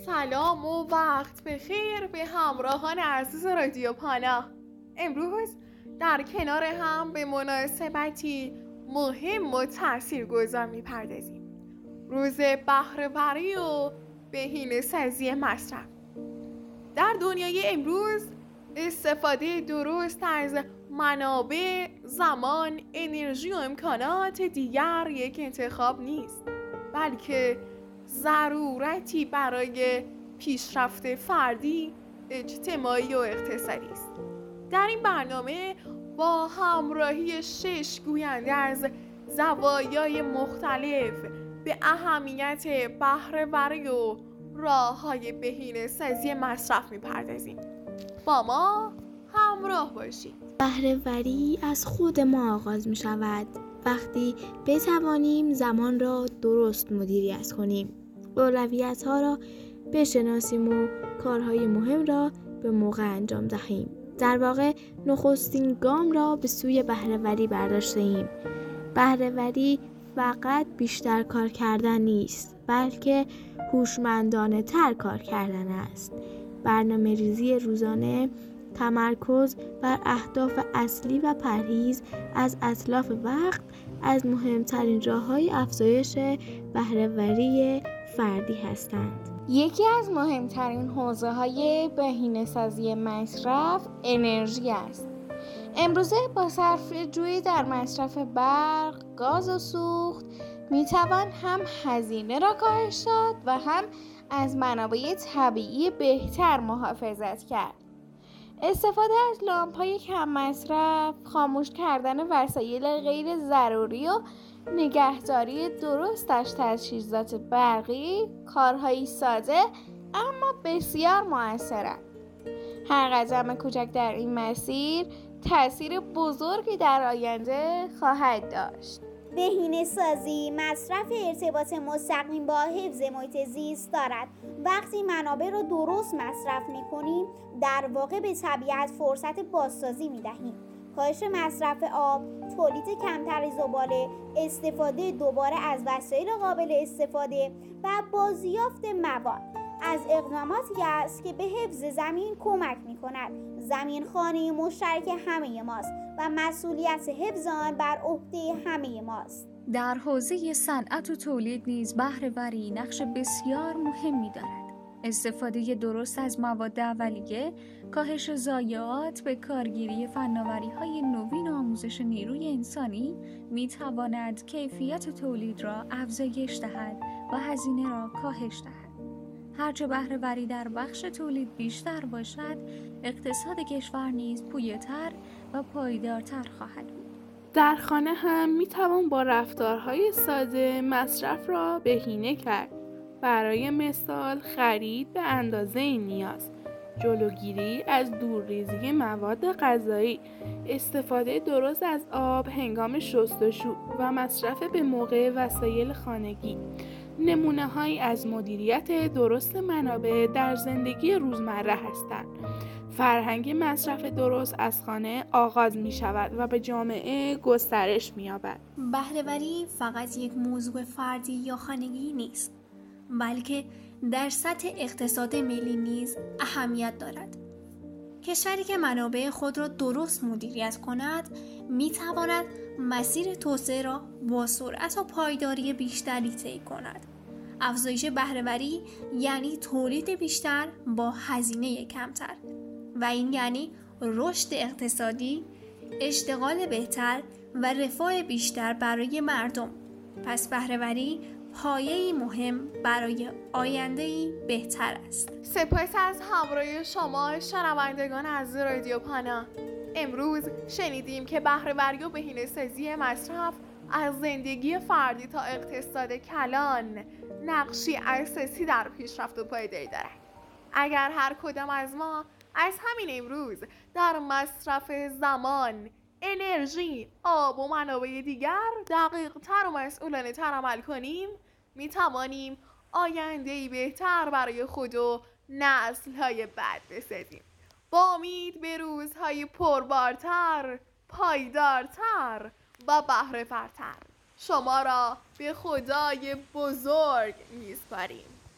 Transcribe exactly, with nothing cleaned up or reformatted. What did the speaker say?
سلام و وقت بخیر به همراهان عزیز رادیو پانا. امروز در کنار هم به مناسبتی مهم و تاثیرگذار میپردازیم. روز بهره‌وری و بهینه‌سازی مصرف. در دنیای امروز استفاده درست از منابع، زمان، انرژی و امکانات دیگر یک انتخاب نیست، بلکه ضرورتی برای پیشرفت فردی، اجتماعی و اقتصادی است. در این برنامه با همراهی شش گوینده از زوایای مختلف به اهمیت بهره‌وری و راه‌های بهینه‌سازی مصرف می‌پردازیم. با ما همراه باشید. بهره‌وری از خود ما آغاز می شود وقتی بتوانیم زمان را درست مدیریت کنیم، اولویت‌ها را بشناسیم و کارهای مهم را به موقع انجام دهیم. در واقع نخستین گام را به سوی بهره‌وری برداشته ایم. بهره‌وری فقط بیشتر کار کردن نیست، بلکه هوشمندانه تر کار کردن است. برنامه‌ریزی روزانه، تمرکز بر اهداف اصلی و پرهیز از اتلاف وقت از مهمترین راه‌های افزایش بهره‌وری فردی هستند. یکی از مهمترین حوزه‌های بهینه‌سازی مصرف انرژی است. امروزه با صرفه‌جویی در مصرف برق، گاز و سوخت می‌توان هم هزینه را کاهش داد و هم از منابع طبیعی بهتر محافظت کرد. استفاده از لامپ‌های کم مصرف، خاموش کردن وسایل غیر ضروری و نگهداری درست از تجهیزات برقی کارهایی ساده اما بسیار مؤثرند. هر قدم کوچک در این مسیر تأثیر بزرگی در آینده خواهد داشت. بهینه‌سازی مصرف ارتباط مستقیم با حفظ محیط زیست دارد. وقتی منابع را درست مصرف می‌کنیم، در واقع به طبیعت فرصت بازسازی می‌دهیم. کاهش مصرف آب، تولید کمتر زباله، استفاده دوباره از وسایل قابل استفاده و بازیافت مواد از اقداماتی است که به حفظ زمین کمک می‌کند. زمین خانه مشترک همه ماست و مسئولیت حفظ آن بر عهده همه ماست. در حوزه صنعت و تولید نیز بهره‌وری نقش بسیار مهمی دارد. استفاده درست از مواد اولیه، کاهش ضایعات به کارگیری فناوری‌های نوین و آموزش نیروی انسانی می‌تواند کیفیت تولید را افزایش دهد و هزینه را کاهش دهد. هرچه بهره‌وری در بخش تولید بیشتر باشد، اقتصاد کشور نیز پویاتر و پایدارتر خواهد بود. در خانه هم می‌توان با رفتارهای ساده مصرف را بهینه کرد. برای مثال خرید به اندازه نیاز، جلوگیری از دورریزی مواد غذایی، استفاده درست از آب هنگام شستشو و مصرف به موقع وسایل خانگی نمونه‌هایی از مدیریت درست منابع در زندگی روزمره هستند. فرهنگ مصرف درست از خانه آغاز می شود و به جامعه گسترش می یابد. بهره‌وری فقط یک موضوع فردی یا خانگی نیست، بلکه در سطح اقتصاد ملی نیز اهمیت دارد. کشوری که منابع خود را درست مدیریت کند، می تواند مسیر توسعه را با سرعت و پایداری بیشتری طی کند. افزایش بهره‌وری یعنی تولید بیشتر با هزینه کمتر و این یعنی رشد اقتصادی، اشتغال بهتر و رفاه بیشتر برای مردم. پس بهره‌وری پایه‌ای مهم برای آینده‌ای بهتر است. سپاس از همراهی شما شنوندگان از رادیو پانا. امروز شنیدیم که بهره‌وری و بهینه‌سازی مصرف از زندگی فردی تا اقتصاد کلان نقشی اساسی در پیشرفت و پایداری دارد. اگر هر کدام از ما از همین امروز در مصرف زمان، انرژی، آب و منابع دیگر دقیق‌تر و مسئولانه تر عمل کنیم، می توانیم آینده‌ای بهتر برای خود و نسل‌های بعد بسازیم. با امید به روزهای پربارتر، پایدارتر و بهره‌ورتر. شما را به خدای بزرگ می‌سپاریم.